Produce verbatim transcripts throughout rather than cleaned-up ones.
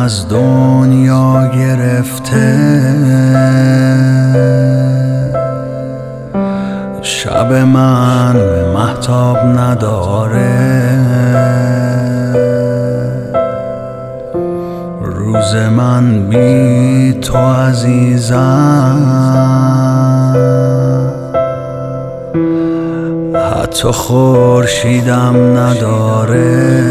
از دنیا گرفته، شب من مهتاب نداره، روز من بی تو عزیزم، حتی خورشیدم نداره.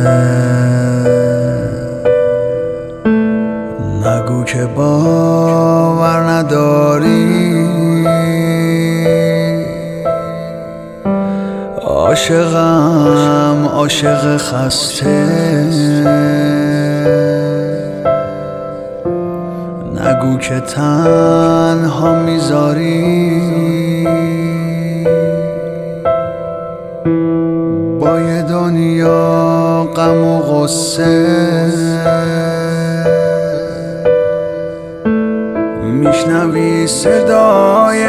نگو که باور نداری، عاشقم عاشق خسته. نگو که تنها میذاری، با یه دنیا غم و غصه. میشنوی صدای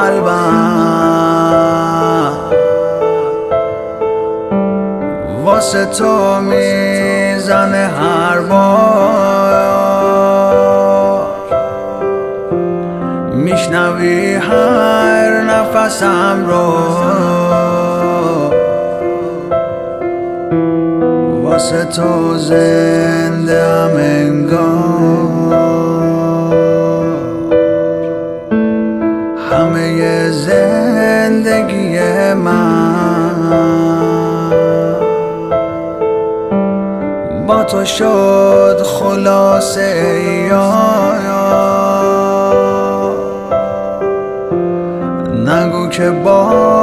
قلبم، واسه تو میزنه هر بار. میشنوی هر نفسم رو، واسه تو زنده ام انگار. همه زندگی من با تو شد خلاصه. نگو که با